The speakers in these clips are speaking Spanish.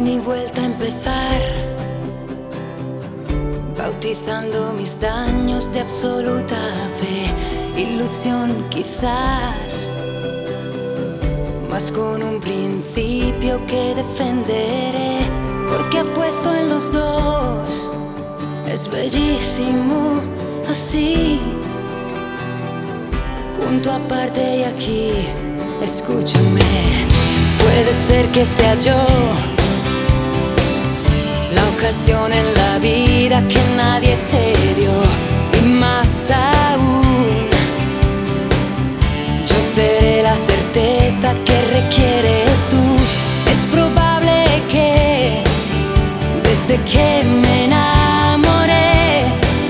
ni vuelta a empezar, bautizando mis daños de absoluta fe, ilusión quizás, mas con un principio que defenderé, porque apuesto en los dos. Es bellísimo así, punto aparte y aquí, escúchame. Puede ser que sea yo la ocasión en la vida que nadie te dio, y más aún, yo seré la certeza que requieres tú. Es probable que desde que me enamoré,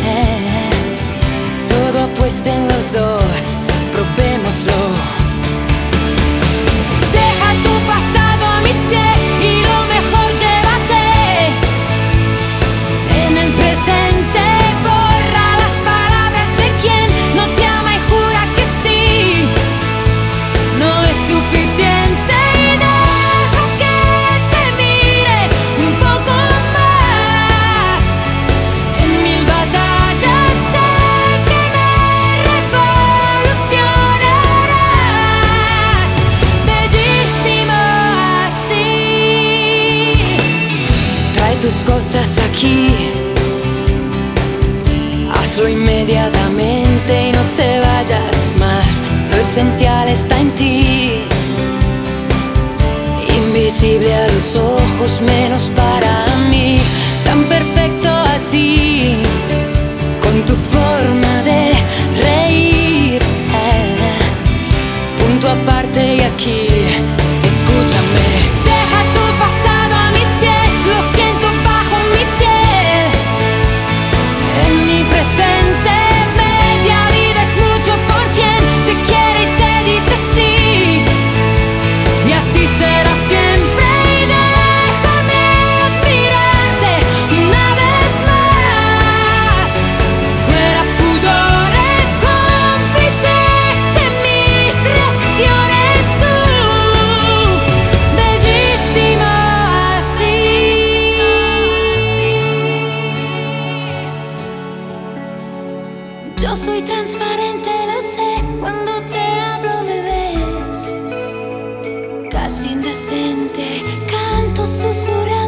todo apuesta en los dos, probémoslo. Pasado a mis pies y lo mejor llévate. En el presente borra las palabras de quien no te ama y jura que sí. No es suficiente y deja que te mire un poco más. En mil batallas sé que me revolucionarás. Bellísimo. Tus cosas aquí, hazlo inmediatamente y no te vayas más. Lo esencial está en ti, invisible a los ojos menos para mí. Tan perfecto así, con tu forma de reír, punto aparte y aquí, escúchame. Deja tu pasado a mis pies, lo siento bajo mi piel. En mi presente media vida es mucho por quien te quiere y te dice sí. Y así será siempre y déjame admirarte una vez más. Fuera pudores, cómplice de mis reacciones tú. Bellísimo así. Yo soy transparente, lo sé, cuando te hablo me ves. Casi indecente, canto susurrando.